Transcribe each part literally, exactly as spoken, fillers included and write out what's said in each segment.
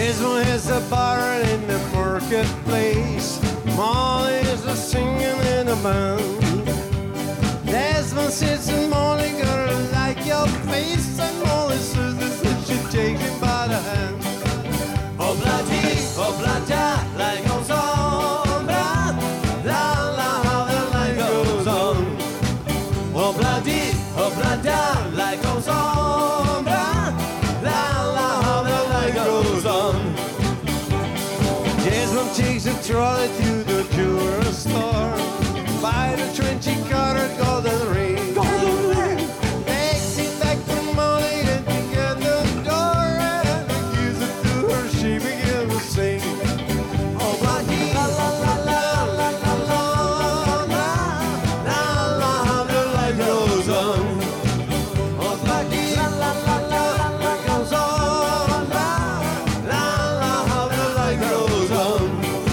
Desmond has a bar in the marketplace. Molly is a singing in a band. Desmond sits and Molly girl like your face, and Molly says that she takes him by the hand. Oblati, oblata, like goes on, la la, how the light goes on. Oblati, oblata, like goes on, la la, how the light goes on. Desmond takes a trolley to the jewelry store, buy the twenty carat golden ring. Golden ring. Takes it back to Molly and she get the door and gives it to her. She begins to sing. Oh, bloody la la la la la la la la la la, how the light goes on. Oh, bloody la la la la la goes on. La la la, how the light goes on.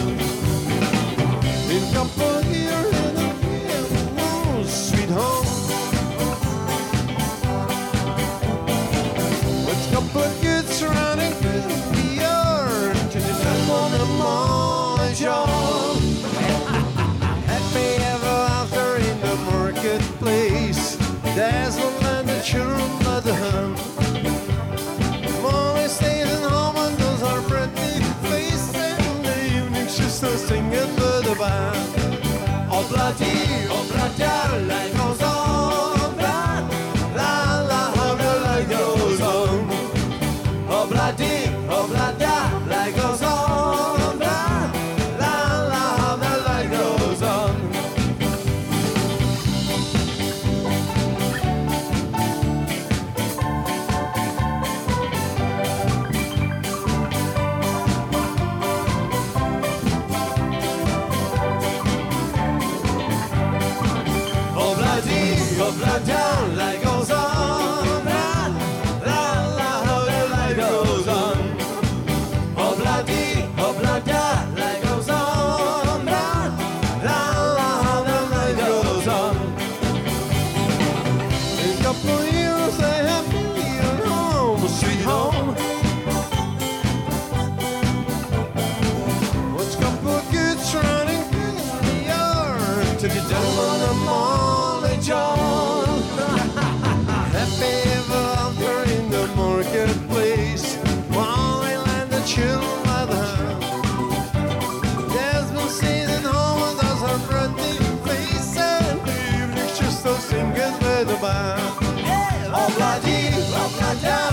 In company or in a field, sweet home. Let's go put good surrounding the earth to the top on the morning show. Happy ever after in the marketplace. Desmond and the children love the hunt. Molly stays at home and does her pretty face. In the evening she's still singing for the band. Oh, bloody, oh, bloody, light goes on. La la, how the light goes on. Oh, bloody, oh, bloody, light goes on. La la, how the light goes on. Oh, bloody, oh, bloody, light goes on. La la, how the light goes on. Oh, bloody, oh, bloody, light goes on. La la, how the light goes on. In a couple of years I have been home, sweet home. Let's go put good surrounding the earth to get down on the Molly John. Happy ever after in the marketplace. Molly and the children by the hand. Desmond stays at home and does her pretty face, and the evening she's still singing with the band. Oh, bloody, oh, bloody.